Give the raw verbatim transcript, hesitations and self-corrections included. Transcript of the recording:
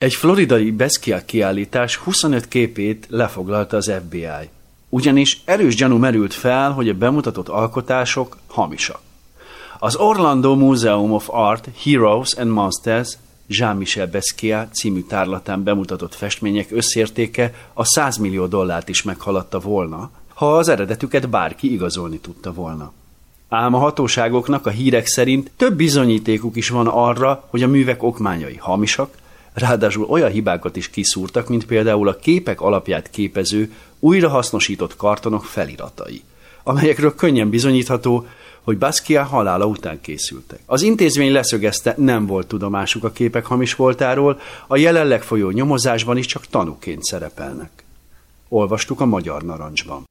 Egy floridai Basquiat kiállítás huszonöt képét lefoglalta az ef bé i, ugyanis erős gyanú merült fel, hogy a bemutatott alkotások hamisak. Az Orlando Museum of Art Heroes and Monsters Jean-Michel Basquiat című tárlatán bemutatott festmények összértéke a száz millió dollárt is meghaladta volna, ha az eredetüket bárki igazolni tudta volna. Ám a hatóságoknak a hírek szerint több bizonyítékuk is van arra, hogy a művek okmányai hamisak, ráadásul olyan hibákat is kiszúrtak, mint például a képek alapját képező, újrahasznosított kartonok feliratai, amelyekről könnyen bizonyítható, hogy Basquiat halála után készültek. Az intézmény leszögezte, nem volt tudomásuk a képek hamis voltáról, a jelenleg folyó nyomozásban is csak tanúként szerepelnek. Olvastuk a Magyar Narancsban.